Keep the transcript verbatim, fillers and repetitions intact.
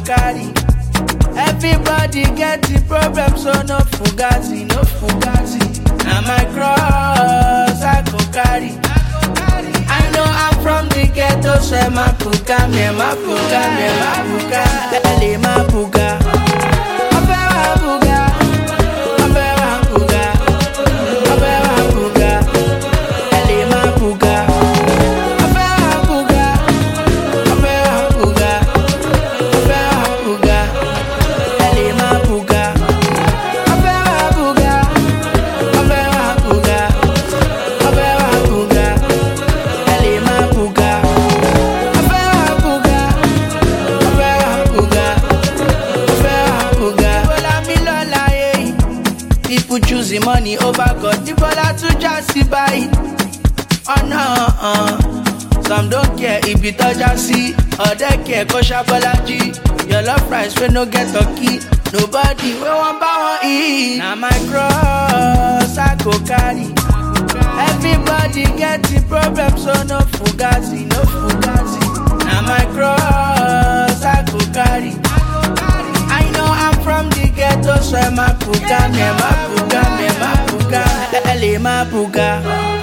carry. Everybody get the problem, so no fugazi, no fugazi. Now my cross I go carry. I know I'm from the ghetto, so my puka, me my puka, me my puka, ele my puka. Abe my puka, abe my puka, abe my puka, ele my puka. Abe my puka, abe my puka, abe my puka, ele my puka. Abe my puka, abe my puka, abe my puka. People choosing money over God, the baller to just buy. Oh no, uh. Some don't care if you touch and see, or they care cause Shabalaji. Your love price when no get lucky. Nobody will want power eat. Now my cross I go carry. Everybody get the problem, so no fugazi, no fugazi. Now my cross I go carry. I know I'm from the ghetto, so my puka, me my puka, me my puka, ele my puka.